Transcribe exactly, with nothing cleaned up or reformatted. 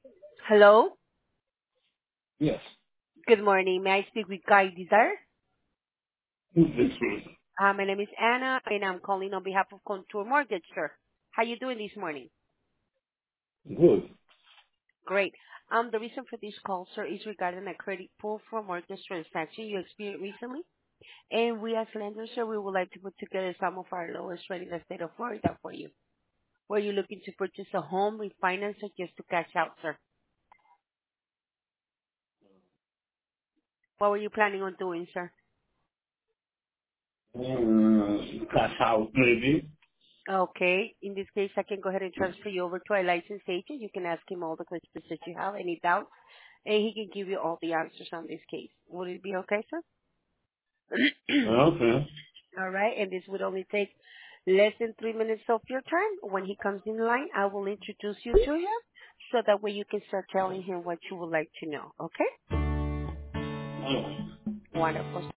Hello. Yes. Good morning. May I speak with Guy Desire? Who's this person? Uh, my name is Anna, and I'm calling on behalf of Contour Mortgage, sir. How you doing this morning? Good. Great. Um, the reason for this call, sir, is regarding a credit pull for mortgage transaction you experienced recently. And we as lenders, sir, we would like to put together some of our lowest rate in the state of Florida for you. Were you looking to purchase a home, refinance, or just to cash out, sir? What were you planning on doing, sir? Uh, cash out, maybe. Okay. In this case, I can go ahead and transfer you over to our licensed agent. You can ask him all the questions that you have, any doubts, and he can give you all the answers on this case. Would it be okay, sir? Okay. All right. And this would only take less than three minutes of your time. When he comes in line, I will introduce you to him so that way you can start telling him what you would like to know. Okay? Oh. Wonderful.